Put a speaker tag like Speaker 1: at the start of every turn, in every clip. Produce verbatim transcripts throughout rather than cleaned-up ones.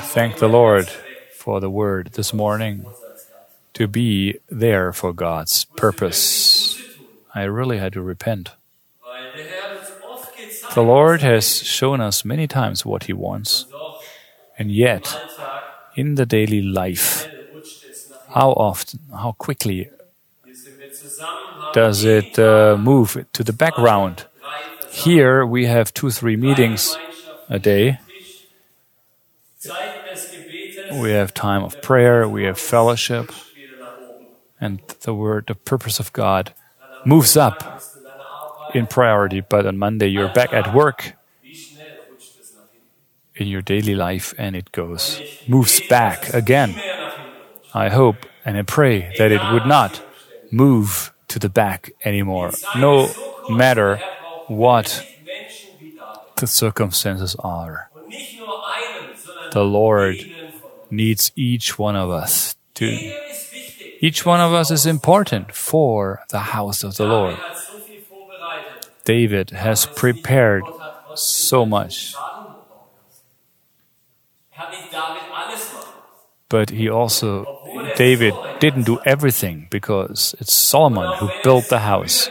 Speaker 1: thank the Lord for the word this morning, to be there for God's purpose. I really had to repent. The Lord has shown us many times what He wants, and yet, in the daily life, how often, how quickly does it uh, move to the background? Here we have two, three meetings a day. We have time of prayer, we have fellowship, and the word, the purpose of God moves up in priority. But on Monday you're back at work in your daily life, and it goes, moves back again. I hope and I pray that it would not move to the back anymore, no matter what the circumstances are. The Lord needs each one of us to. Each one of us is important for the house of the Lord. David has prepared so much. But he also, David didn't do everything, because it's Solomon who built the house.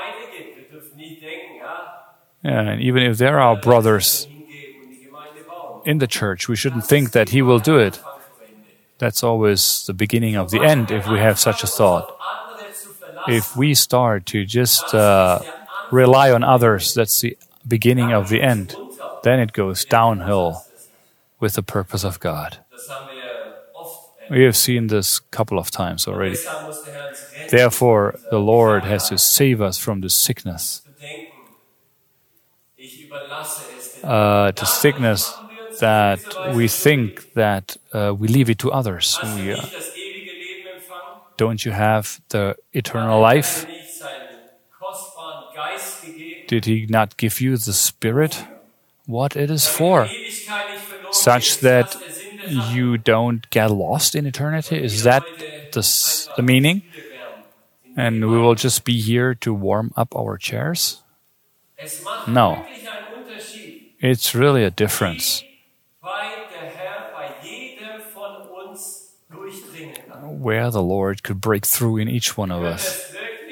Speaker 1: Yeah, and even if there are brothers in the church, we shouldn't think that he will do it. That's always the beginning of the end, if we have such a thought. If we start to just uh, rely on others, that's the beginning of the end. Then it goes downhill with the purpose of God. We have seen this a couple of times already. Therefore, the Lord has to save us from the sickness. Uh, the sickness that we think that uh, we leave it to others. We, uh, don't you have the eternal life? Did He not give you the Spirit? What it is for? Such that you don't get lost in eternity? Is that the, the meaning? And we will just be here to warm up our chairs? No. It's really a difference. Where the Lord could break through in each one of us.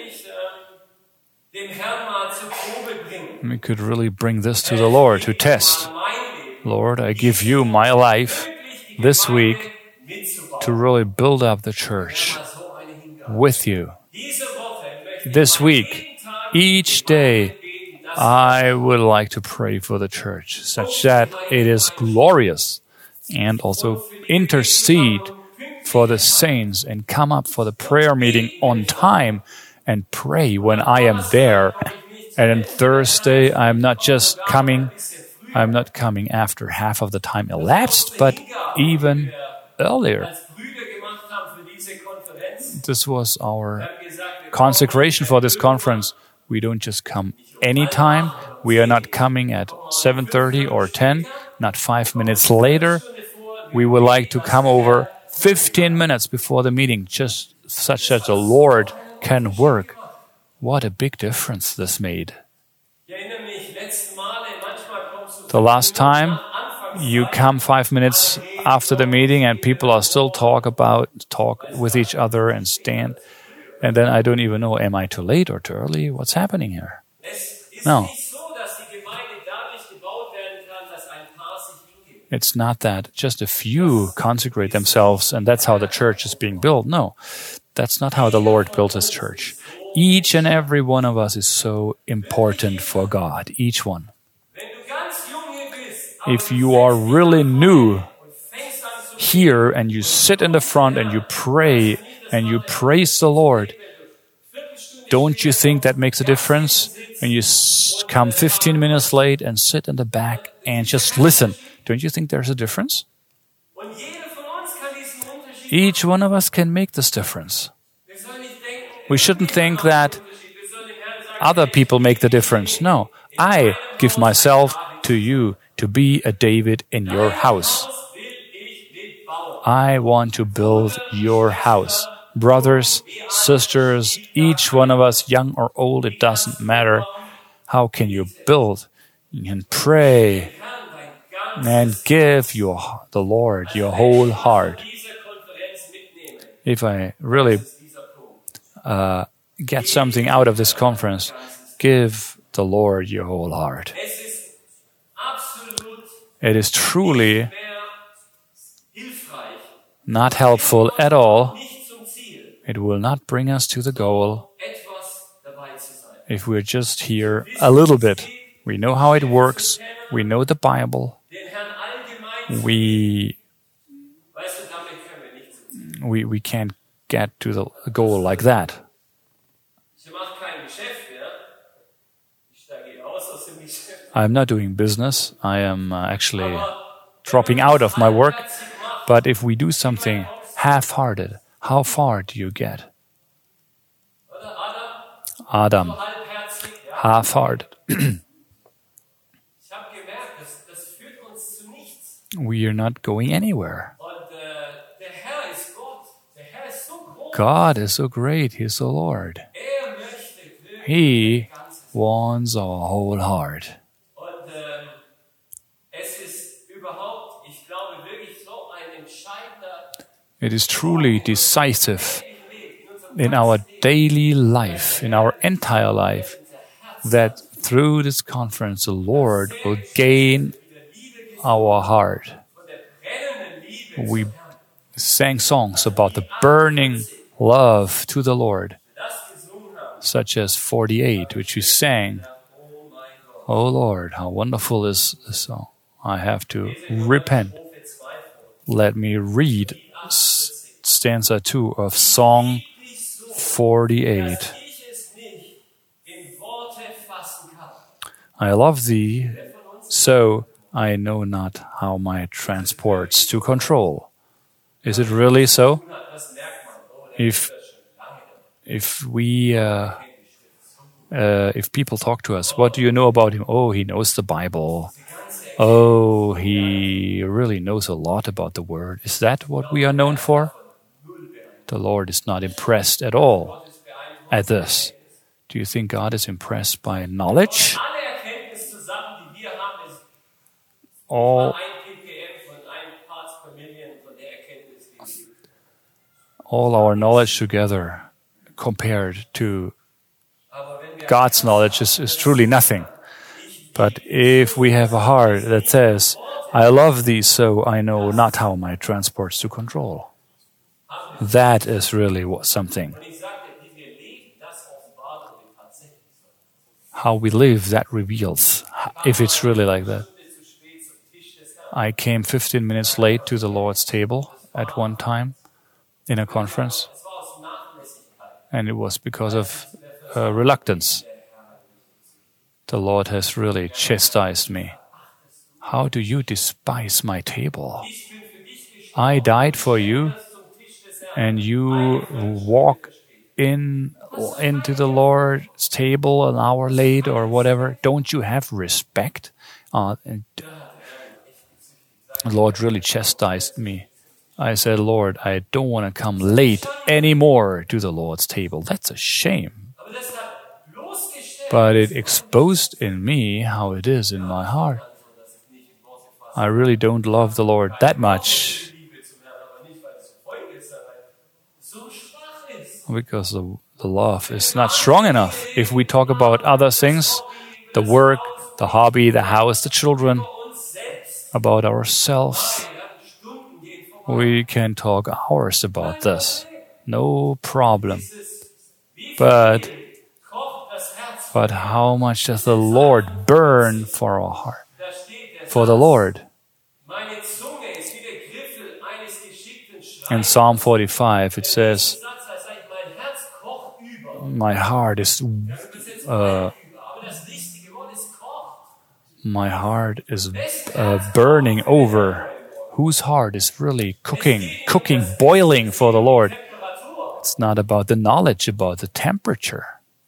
Speaker 1: We could really bring this to the Lord to test. Lord, I give you my life this week to really build up the church with you. This week, each day, I would like to pray for the church, such that it is glorious, and also intercede for the saints and come up for the prayer meeting on time and pray when I am there. And on Thursday, I'm not just coming, I'm not coming after half of the time elapsed, but even earlier. This was our consecration for this conference. We don't just come anytime. We are not coming at seven thirty or ten, not five minutes later. We would like to come over fifteen minutes before the meeting, just such that the Lord can work. What a big difference this made. The last time, you come five minutes after the meeting and people are still talk about, talk with each other and stand. And then I don't even know, am I too late or too early? What's happening here? No. It's not that just a few consecrate themselves and that's how the church is being built. No, that's not how the Lord built His church. Each and every one of us is so important for God, each one. If you are really new here and you sit in the front and you pray and you praise the Lord, don't you think that makes a difference? When you come fifteen minutes late and sit in the back and just listen, don't you think there's a difference? Each one of us can make this difference. We shouldn't think that other people make the difference. No, I give myself to you to be a David in your house. I want to build your house. Brothers, sisters, each one of us, young or old, it doesn't matter. How can you build? You can pray. and give your, the Lord your whole heart. If I really uh, get something out of this conference, give the Lord your whole heart. It is truly not helpful at all. It will not bring us to the goal if we're just here a little bit. We know how it works. We know the Bible. We we we can't get to the goal like that. I'm not doing business. I am uh, actually dropping out of my work. But if we do something half-hearted, how far do you get? Adam, half-hearted. We are not going anywhere. God is so great. He is the Lord. He wants our whole heart. It is truly decisive in our daily life, in our entire life, that through this conference the Lord will gain our heart. We sang songs about the burning love to the Lord, such as forty-eight, which we sang. Oh Lord, how wonderful is this song. I have to repent. Let me read stanza two of Song forty-eight. I love thee, so I know not how my transports to control. Is it really so? If if we uh, uh, if people talk to us, what do you know about him? Oh, he knows the Bible. Oh, he really knows a lot about the Word. Is that what we are known for? The Lord is not impressed at all at this. Do you think God is impressed by knowledge? All, all our knowledge together compared to God's knowledge is, is truly nothing. But if we have a heart that says, I love thee, so I know not how my transports to control, that is really what, something. How we live, that reveals if it's really like that. I came fifteen minutes late to the Lord's table at one time in a conference, and it was because of uh, reluctance. The Lord has really chastised me. How do you despise my table? I died for you, and you walk in into the Lord's table an hour late or whatever. Don't you have respect? Uh, and the Lord really chastised me. I said, Lord, I don't want to come late anymore to the Lord's table. That's a shame. But it exposed in me how it is in my heart. I really don't love the Lord that much because the, the love is not strong enough. If we talk about other things, the work, the hobby, the house, the children, about ourselves, we can talk hours about this. No problem. But But how much does the Lord burn for our heart? For the Lord. In Psalm forty-five, it says, my heart is uh, my heart is uh, burning over. Whose heart is really cooking, cooking, boiling for the Lord? It's not about the knowledge, about the temperature.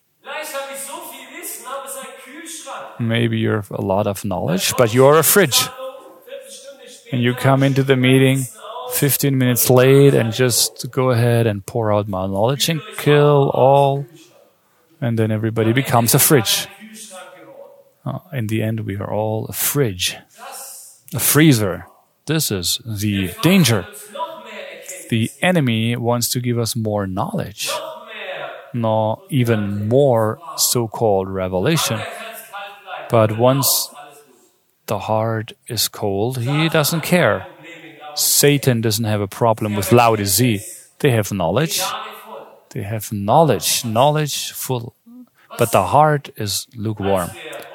Speaker 1: Maybe you have a lot of knowledge, but you're a fridge. And you come into the meeting fifteen minutes late and just go ahead and pour out my knowledge and kill all. And then everybody becomes a fridge. Uh, in the end, we are all a fridge. a freezer. This is the danger. The enemy wants to give us more knowledge, no, even more so-called revelation. But once the heart is cold, he doesn't care. Satan doesn't have a problem with Laodicea. They have knowledge. They have knowledge, knowledge full. But the heart is lukewarm.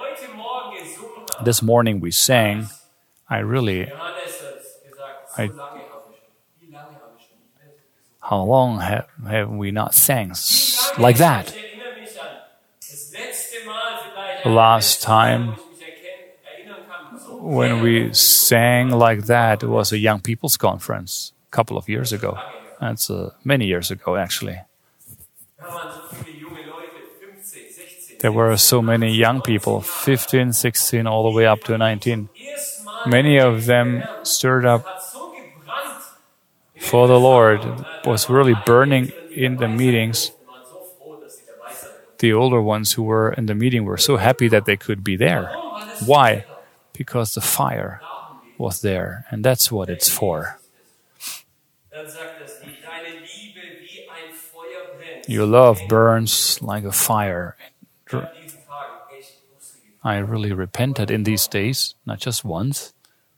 Speaker 1: This morning we sang, I really, I, how long have, have we not sang like that? The last time when we sang like that, it was a young people's conference a couple of years ago. That's uh, many years ago, actually. There were so many young people, fifteen, sixteen, all the way up to nineteen. Many of them stirred up for the Lord, was really burning in the meetings. The older ones who were in the meeting were so happy that they could be there. Why? Because the fire was there, and that's what it's for. Your love burns like a fire. I really repented in these days, not just once.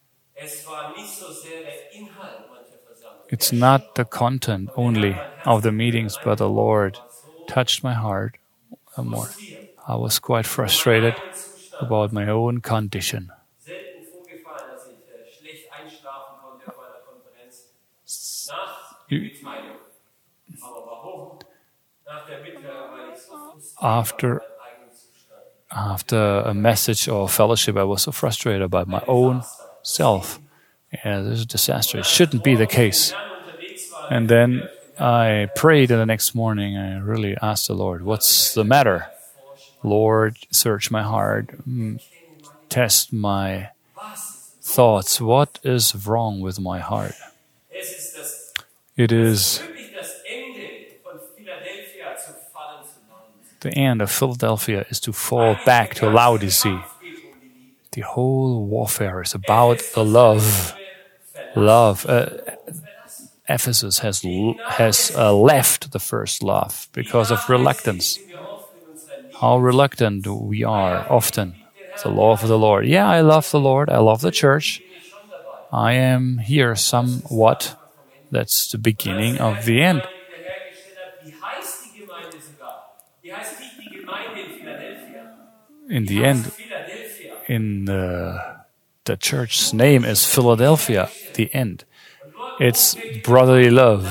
Speaker 1: It's not the content only of the meetings, but the Lord touched my heart more. I was quite frustrated about my own condition. After, after a message or fellowship, I was so frustrated about my own self. Yeah, this is a disaster. It shouldn't be the case. And then I prayed the next morning. I really asked the Lord, what's the matter? Lord, search my heart. Test my thoughts. What is wrong with my heart? It is the end of Philadelphia is to fall back to Laodicea. The whole warfare is about the love. Love. Uh, Ephesus has has uh, left the first love because of reluctance. How reluctant we are often. The love of the Lord. Yeah, I love the Lord. I love the church. I am here somewhat. That's the beginning of the end. In the end, in the, the church's name is Philadelphia, the end. It's brotherly love.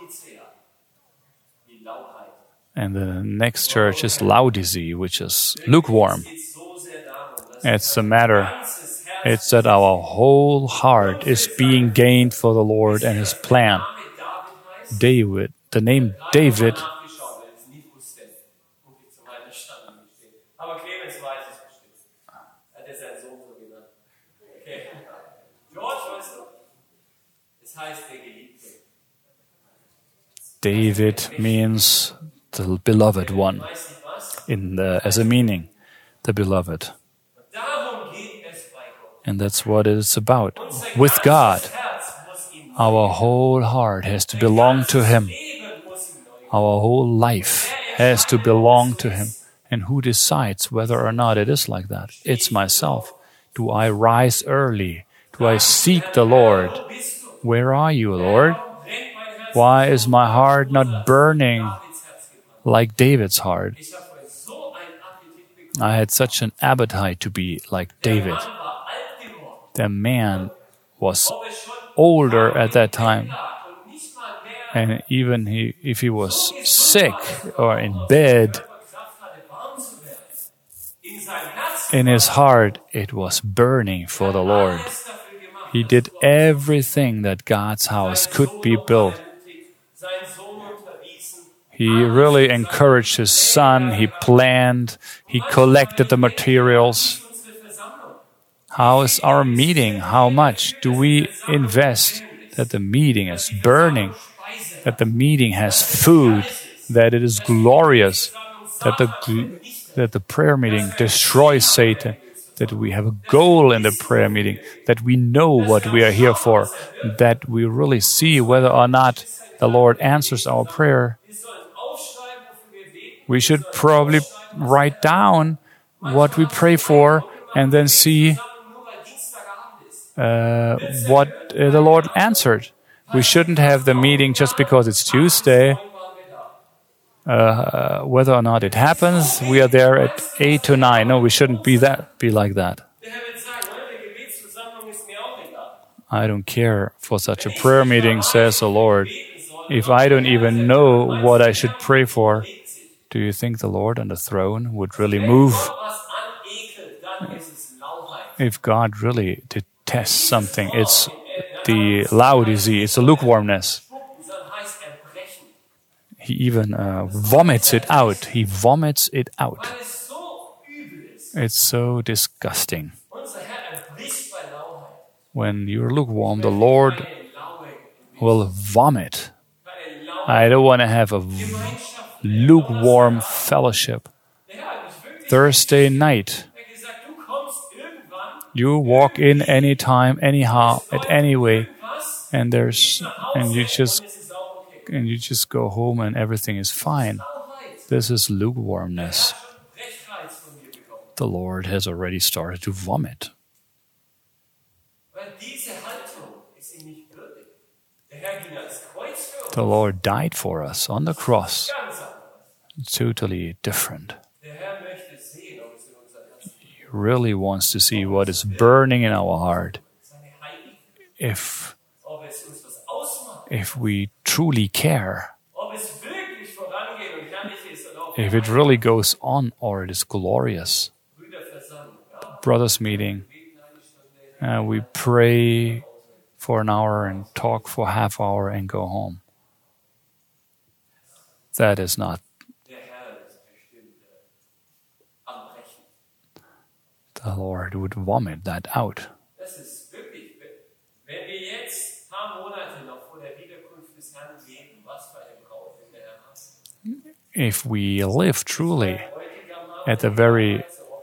Speaker 1: And the next church is Laodicea, which is lukewarm. It's the matter. It's that our whole heart is being gained for the Lord and His plan. David, the name David, David means the beloved one, in the, as a meaning, the beloved. And that's what it's about. With God, our whole heart has to belong to Him. Our whole life has to belong to Him. And who decides whether or not it is like that? It's myself. Do I rise early? Do I seek the Lord? Where are you, Lord? Why is my heart not burning like David's heart? I had such an appetite to be like David. The man was older at that time. And even he, if he was sick or in bed, in his heart, it was burning for the Lord. He did everything that God's house could be built. He really encouraged his son. He planned. He collected the materials. How is our meeting? How much do we invest that the meeting is burning, that the meeting has food, that it is glorious, that the that the prayer meeting destroys Satan, that we have a goal in the prayer meeting, that we know what we are here for, that we really see whether or not the Lord answers our prayer. We should probably write down what we pray for and then see uh, what uh, the Lord answered. We shouldn't have the meeting just because it's Tuesday. Uh, whether or not it happens, we are there at eight to nine. No, we shouldn't be that. Be like that. I don't care for such a prayer meeting, says the Lord. If I don't even know what I should pray for, do you think the Lord on the throne would really move? If God really detests something, it's the laodicea, it's the lukewarmness. He even uh, vomits it out. He vomits it out. It's so disgusting. When you're lukewarm, the Lord will vomit. I don't want to have a lukewarm fellowship. Thursday night, you walk in anytime, anyhow, at any way, and there's and you just and you just go home and everything is fine. This is lukewarmness. The Lord has already started to vomit. The Lord died for us on the cross. Totally different. He really wants to see what is burning in our heart. If, if we truly care, if it really goes on or it is glorious. Brothers meeting, uh, we pray for an hour and talk for half hour and go home. That is not. The Lord would vomit that out. If we live truly at the very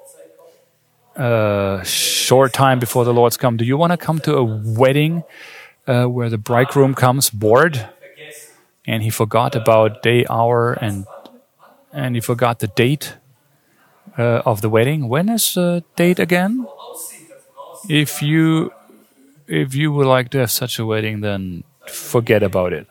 Speaker 1: uh, short time before the Lord's come, do you want to come to a wedding uh, where the bridegroom comes bored and he forgot about day, hour, and and he forgot the date uh, of the wedding? When is the date again? If you if you would like to have such a wedding, then forget about it.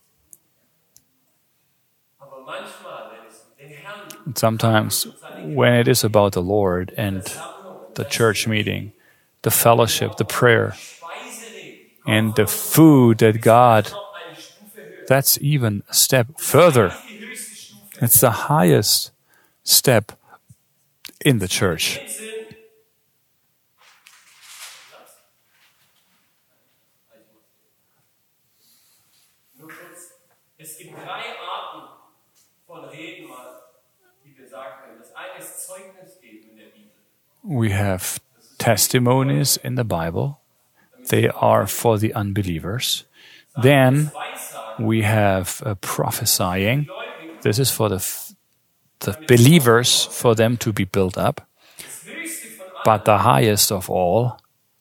Speaker 1: Sometimes when it is about the Lord and the church meeting, the fellowship, the prayer, and the food that God, that's even a step further. It's the highest step in the church. We have testimonies in the Bible. They are for the unbelievers. Then we have uh, prophesying. This is for the, f- the believers, for them to be built up. But the highest of all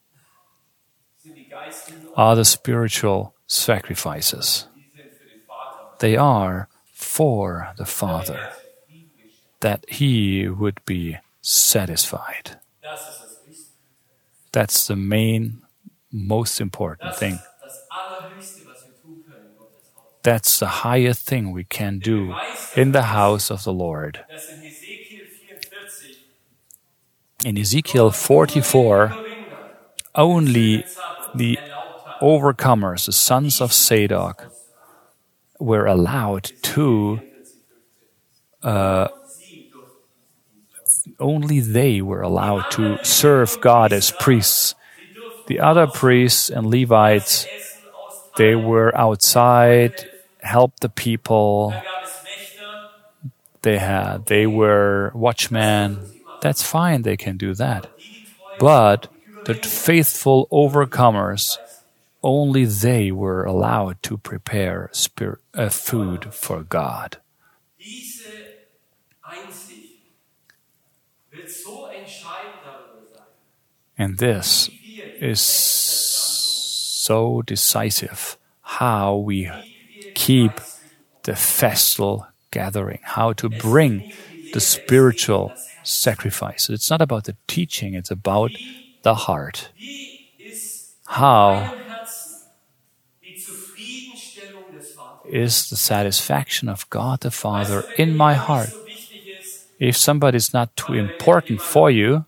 Speaker 1: are the spiritual sacrifices. They are for the Father, that He would be satisfied. That's the main, most important thing. That's the highest thing we can do in the house of the Lord. In Ezekiel forty-four, only the overcomers, the sons of Zadok, were allowed to uh, only they were allowed to serve God as priests. The other priests and Levites, they were outside, helped the people. They had, they were watchmen. That's fine, they can do that. But the faithful overcomers, only they were allowed to prepare spirit, uh, food for God. And this is so decisive, how we keep the festal gathering, how to bring the spiritual sacrifice. It's not about the teaching, it's about the heart. How is the satisfaction of God the Father in my heart? If somebody is not too important for you,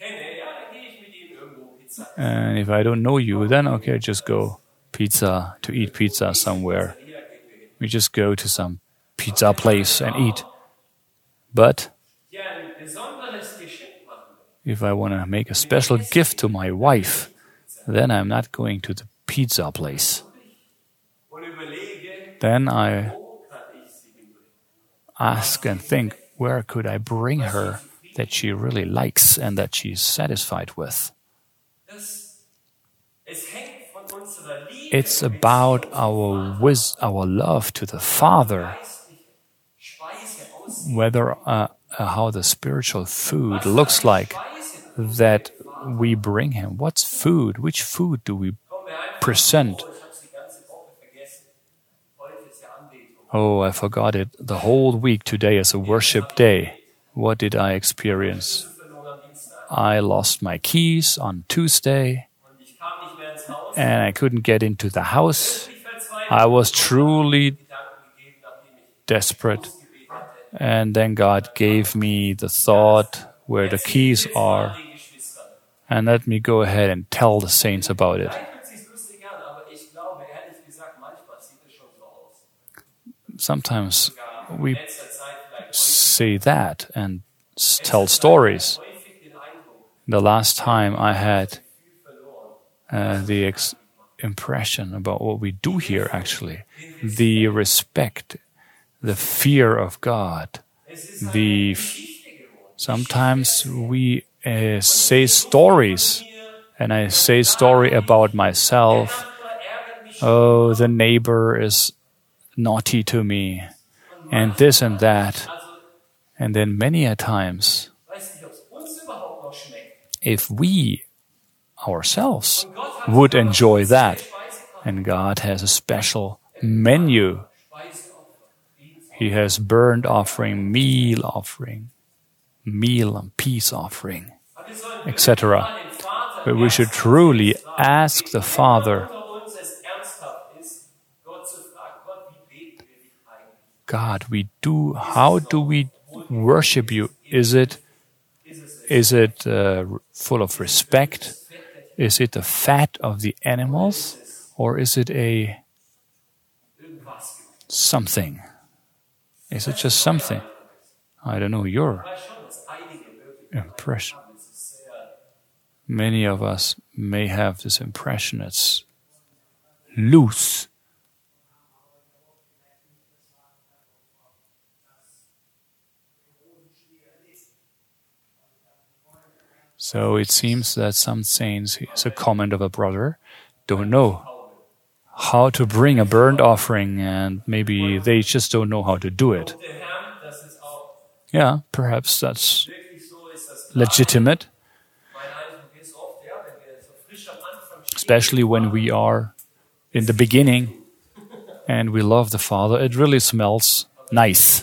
Speaker 1: and if I don't know you, then okay, just go pizza to eat pizza somewhere. We just go to some pizza place and eat. But if I want to make a special gift to my wife, then I'm not going to the pizza place. Then I ask and think, where could I bring her that she really likes and that she's satisfied with? It's about our wiz- our love to the Father, whether uh, uh, how the spiritual food looks like that we bring Him. What's food? Which food do we present? Oh, I forgot it. The whole week today is a worship day. What did I experience? I lost my keys on Tuesday, and I couldn't get into the house. I was truly desperate. And then God gave me the thought where the keys are, and let me go ahead and tell the saints about it. Sometimes we say that and tell stories. The last time I had uh, the ex- impression about what we do here, actually, the respect, the fear of God, the f- sometimes we uh, say stories, and I say story about myself. Oh, the neighbor is naughty to me, and this and that. And then many a times, if we ourselves would enjoy that, and God has a special menu. He has burnt offering, meal offering, meal and peace offering, et cetera. But we should truly ask the Father, God, we do. How do we worship you? Is it is it uh, full of respect? Is it the fat of the animals, or is it a something? Is it just something? I don't know your impression. Many of us may have this impression it's loose. So it seems that some saints, here's a comment of a brother, don't know how to bring a burnt offering, and maybe they just don't know how to do it. Yeah, perhaps that's legitimate. Especially when we are in the beginning and we love the Father, it really smells nice.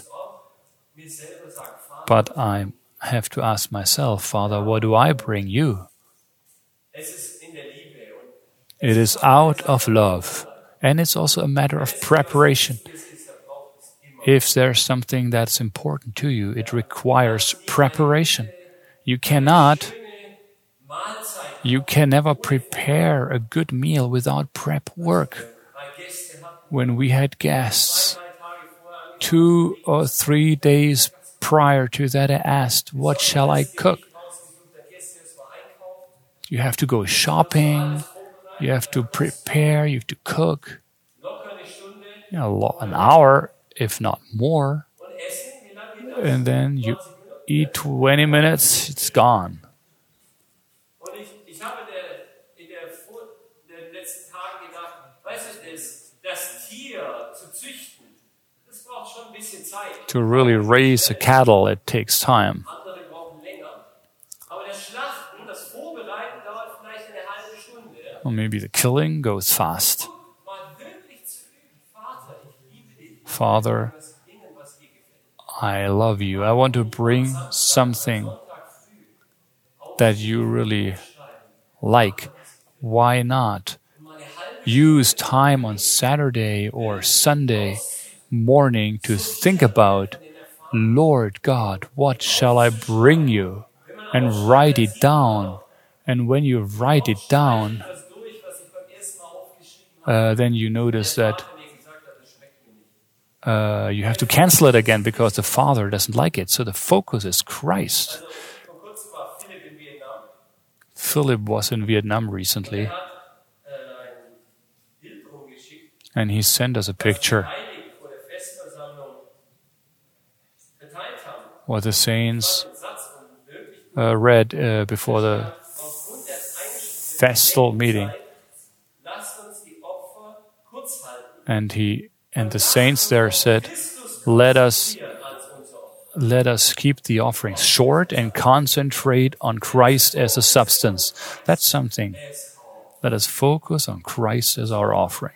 Speaker 1: But I have to ask myself, Father, what do I bring you? It is out of love. And it's also a matter of preparation. If there's something that's important to you, it requires preparation. You cannot, you can never prepare a good meal without prep work. When we had guests, two or three days prior to that, I asked, what shall I cook? You have to go shopping, you have to prepare, you have to cook. You know, an hour, if not more. And then you eat twenty minutes, it's gone. To really raise a cattle, it takes time. Or maybe the killing goes fast. Father, I love you. I want to bring something that you really like. Why not use time on Saturday or Sunday morning to think about, Lord God, what shall I bring you? And write it down. And when you write it down, uh, then you notice that uh, you have to cancel it again because the Father doesn't like it. So the focus is Christ. Philip was in Vietnam recently, and he sent us a picture what the saints uh, read uh, before the festal meeting. And he and the saints there said, let us let us keep the offerings short and concentrate on Christ as a substance. That's something. Let us focus on Christ as our offering.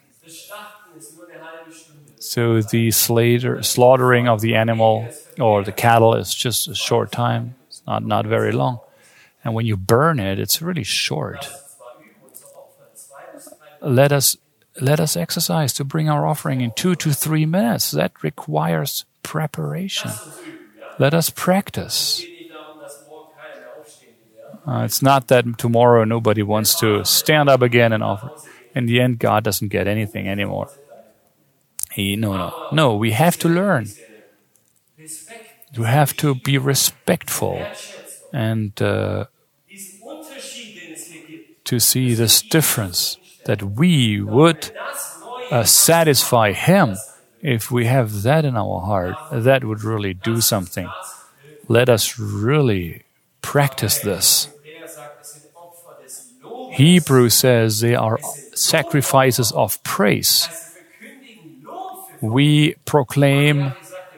Speaker 1: So the slaughter, slaughtering of the animal or the cattle is just a short time. It's not, not very long. And when you burn it, it's really short. Let us let us exercise to bring our offering in two to three minutes. That requires preparation. Let us practice. Uh, it's not that tomorrow nobody wants to stand up again and offer. In the end, God doesn't get anything anymore. He, no, no. No, we have to learn. You have to be respectful and uh, to see this difference, that we would uh, satisfy Him. If we have that in our heart, that would really do something. Let us really practice this. Hebrew says they are sacrifices of praise. We proclaim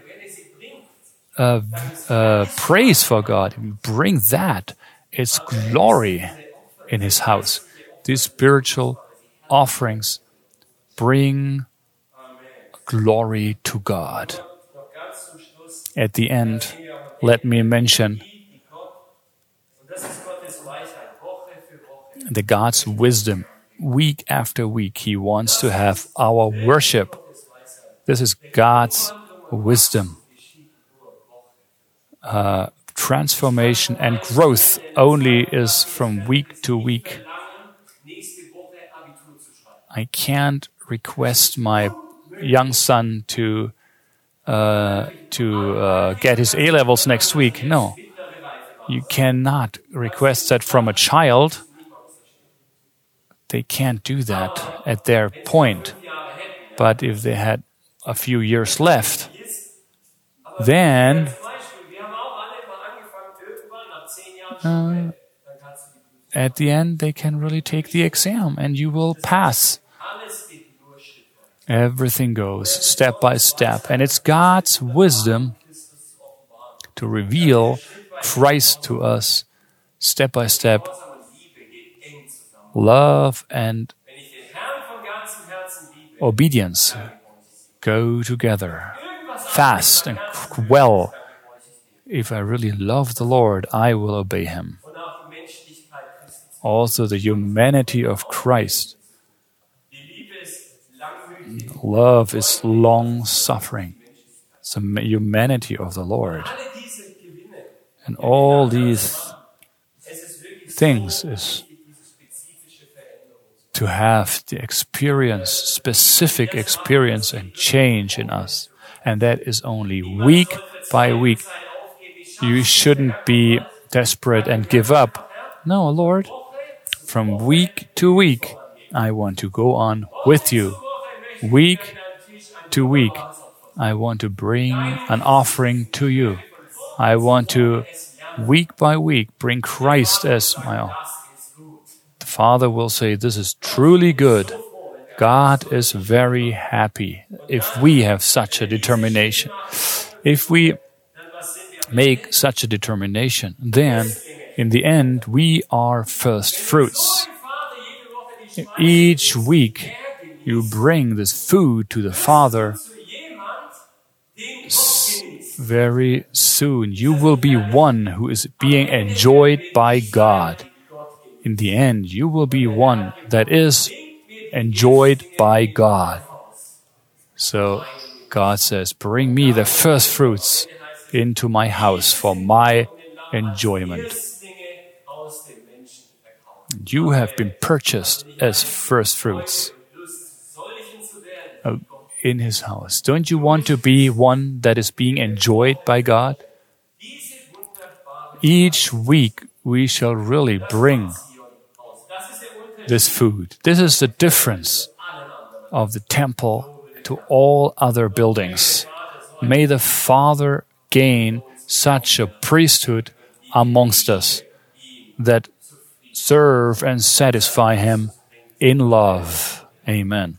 Speaker 1: uh, uh, praise for God. Bring that. It's glory in His house. These spiritual offerings bring glory to God. At the end, let me mention the God's wisdom. Week after week, He wants to have our worship. This is God's wisdom. Uh, transformation and growth only is from week to week. I can't request my young son to uh, to uh, get his A levels next week. No, you cannot request that from a child. They can't do that at their point. But if they had a few years left, then uh, at the end they can really take the exam and you will pass. Everything goes step by step, and it's God's wisdom to reveal Christ to us step by step. Love and obedience go together, fast and well. If I really love the Lord, I will obey Him. Also, the humanity of Christ. Love is long-suffering. It's the humanity of the Lord. And all these things is to have the experience, specific experience and change in us. And that is only week by week. You shouldn't be desperate and give up. No, Lord, from week to week, I want to go on with you. Week to week, I want to bring an offering to you. I want to, week by week, bring Christ as my offering. The Father will say, this is truly good. God is very happy if we have such a determination. If we make such a determination, then in the end, we are first fruits. each week you bring this food to the Father, very soon you will be one who is being enjoyed by God. In the end, you will be one that is enjoyed by God. So God says, bring me the first fruits into my house for my enjoyment. You have been purchased as first fruits in His house. Don't you want to be one that is being enjoyed by God? Each week we shall really bring this food. This is the difference of the temple to all other buildings. May the Father gain such a priesthood amongst us that serve and satisfy Him in love. Amen.